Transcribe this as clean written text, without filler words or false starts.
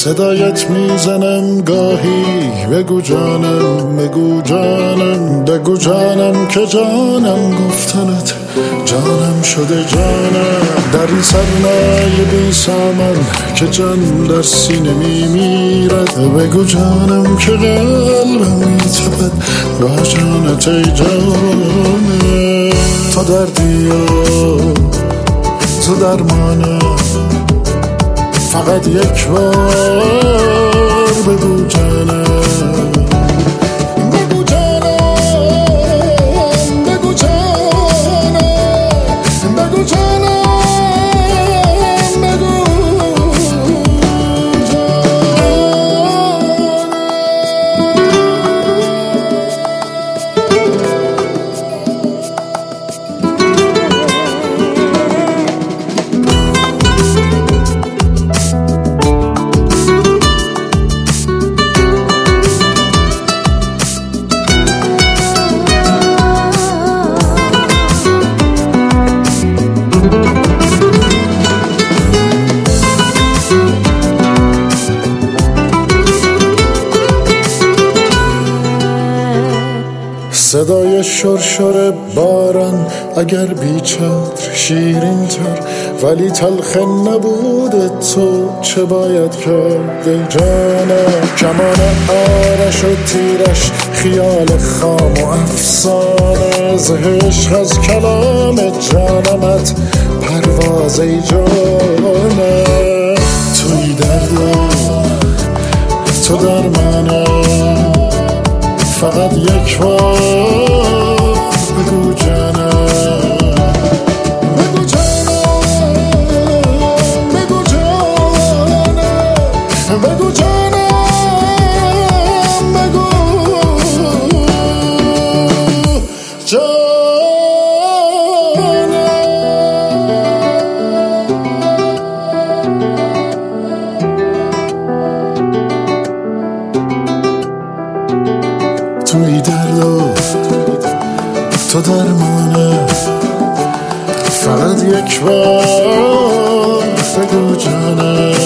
صدایت میزنم گاهی بگو جانم، بگو جانم، بگو جانم که جانم گفتنت جانم شده جانم. در این سرمایه بی سامان که جان در سینه میمیرد، بگو جانم که قلبم میتپد با جانت ای جانم. تو دردی و تو درمانم، فقط یک بار بگو جانم، بگو جانم، بگو جانم، بگو جانم، بگو صدای شرشر باران اگر بیچتر شیرین تر، ولی تلخ نبود تو چه باید کرد ای جانم. کمان آرش و تیرش خیال خام و افسانه، ز عشق از کلام جانمت پرواز ای جانم. توی درد و تو درمانم، فقط یک بار بگو جانم، بگو جانم، بگو جانم، بگو جانم، بگو توی درد و تو درمانه، فقط یک بار بگو جانم.